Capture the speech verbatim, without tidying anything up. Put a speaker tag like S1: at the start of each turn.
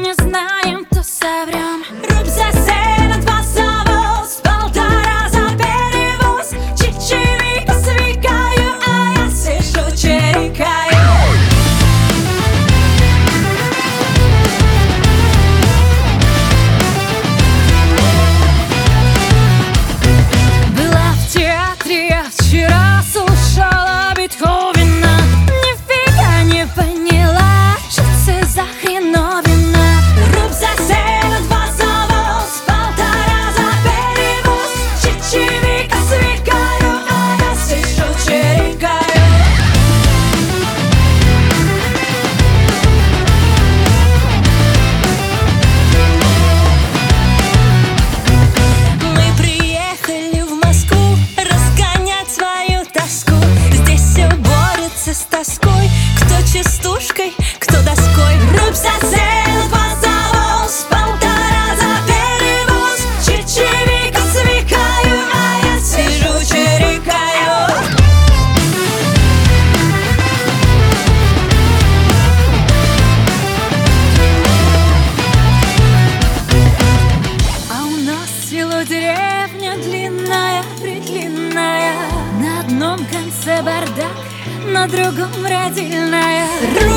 S1: не знаем, то соврем. Руб засеян, два завоз, полтора за перевоз. Чечевика свекаю, а я сижу чирикаю. Была в театре, я вчера слушала Бетховена. Нифига не поняла, что це за хреновина. Руб засеян, два завоз, полтора за перевоз. Чечевика свекаю, а я сижу чирикаю. Мы приехали в Москву разгонять свою тоску. Здесь все борется с тоской, кто частушкой, кто доской. Руб засеян, два завоз, полтора за перевоз. Чечевика свекаю, а я сижу чирикаю. А у нас село, деревня длинная, предлинная. На одном конце бардак, на другом родильная.